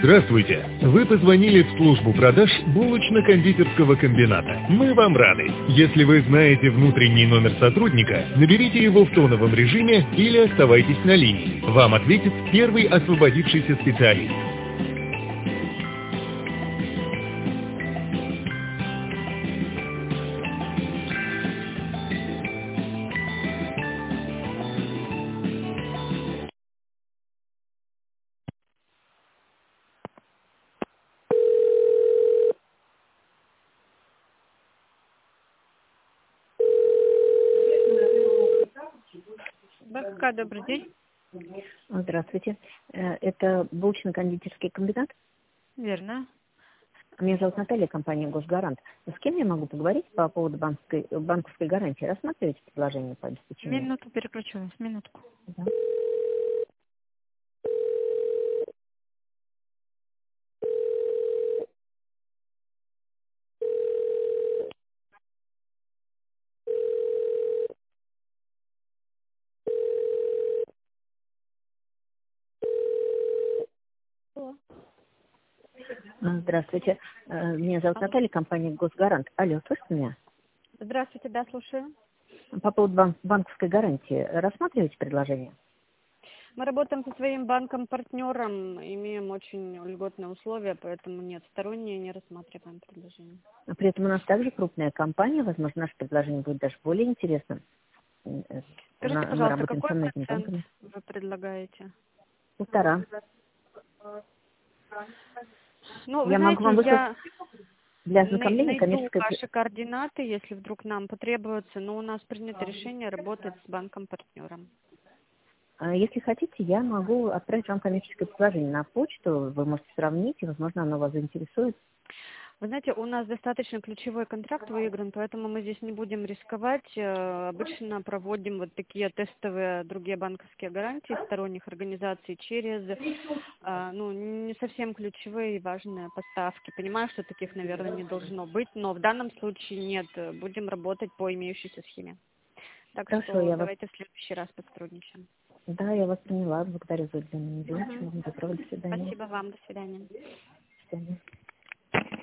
Здравствуйте! Вы позвонили в службу продаж булочно-кондитерского комбината. Мы вам рады. Если вы знаете внутренний номер сотрудника, наберите его в тоновом режиме или оставайтесь на линии. Вам ответит первый освободившийся специалист. БКК, добрый день. Здравствуйте. Это булочно-кондитерский комбинат? Верно. Меня зовут Наталья, компания «Госгарант». С кем я могу поговорить по поводу банковской гарантии? Рассматриваете предложение по обеспечению? Минуту переключу вас, минутку. Да. Здравствуйте. Меня зовут Наталья, компания «Госгарант». Алло, слышите меня? Здравствуйте, да, слушаю. По поводу банковской гарантии. Рассматриваете предложение? Мы работаем со своим банком-партнером, имеем очень льготные условия, поэтому нет, сторонние не рассматриваем предложение. При этом у нас также крупная компания. Возможно, наше предложение будет даже более интересным. Скажите, Мы пожалуйста, работаем какой со многими процент банками. вы предлагаете? 1,5. Ну, вы Я могу вам знаете, выслать я для ознакомления найду коммерческое... ваши координаты, если вдруг нам потребуется, но у нас принято решение работать с банком-партнером. Если хотите, я могу отправить вам коммерческое предложение на почту. Вы можете сравнить, и, возможно, оно вас заинтересует. Вы знаете, у нас достаточно ключевой контракт выигран, поэтому мы здесь не будем рисковать. Обычно проводим вот такие тестовые другие банковские гарантии сторонних организаций через, не совсем ключевые и важные поставки. Понимаю, что таких, наверное, не должно быть, но в данном случае нет. Будем работать по имеющейся схеме. Так Хорошо, что давайте в следующий раз посотрудничаем. Да, я вас поняла. Благодарю за уделенную минуту. Доброго, до свидания. Спасибо вам. До свидания. До свидания.